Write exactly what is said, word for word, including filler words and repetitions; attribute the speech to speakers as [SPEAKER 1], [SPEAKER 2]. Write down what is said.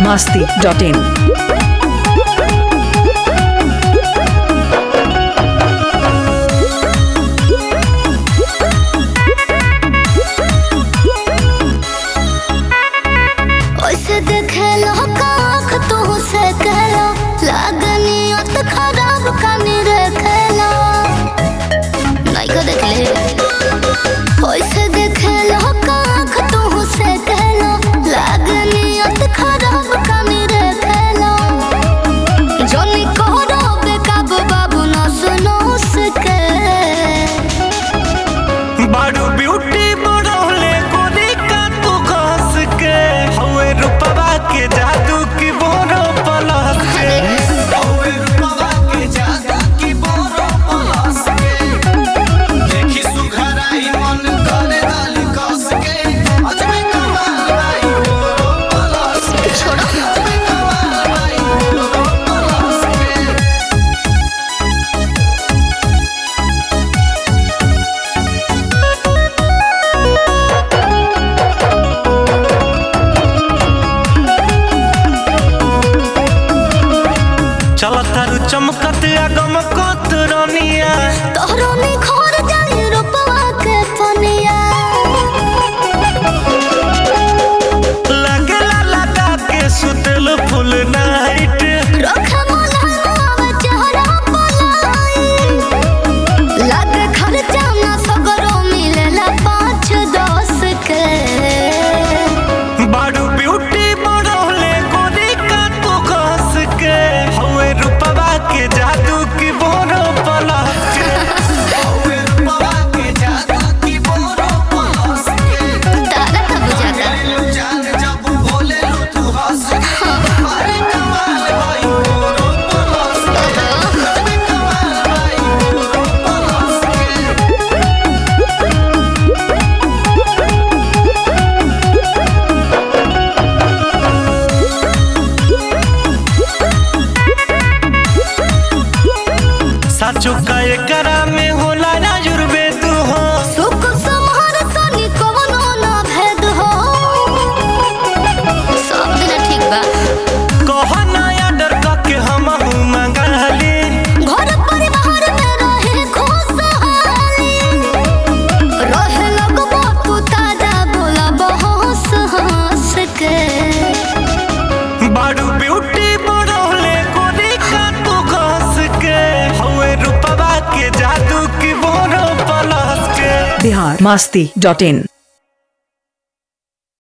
[SPEAKER 1] masti dot in.
[SPEAKER 2] चमकत गमकत रनिया
[SPEAKER 3] तोहरो में खोर जाए रुपवा के पनिया
[SPEAKER 2] लगला लगा के सुतल फुल नाइट
[SPEAKER 3] रखा मोला चेहरा पलाई लगे खर्चा ना सगरो मिलेला पाँच दस के
[SPEAKER 2] बारू ब्यूटी बढ़ोले गोरी का तू घस के हवे रुपवा के जादू की बोरो पलस के हवे रुपवा के जादू की बोरो पलस के
[SPEAKER 3] तारा कब जाता
[SPEAKER 2] जान जब बोले लो तू हंस के मारे कमाल भाई बोरो पलस के कमाल भाई बोरो पलस के साचो का एकरा में होला ना जुर्बेद हो
[SPEAKER 3] सुख समार सनी कवनो ना भेद हो सब दिन ठीक बा
[SPEAKER 2] कहो नया डर के हम मंगली
[SPEAKER 3] घर परिवार में रहे खुशहाली रहे लगबो तू ताजा बोला बहस हंस के
[SPEAKER 2] बारू ब्यूटी बढ़ोले गोरी का तू घस के हवे रुपवा के जादू की बोरो पलस के
[SPEAKER 1] Bihar masti dot in.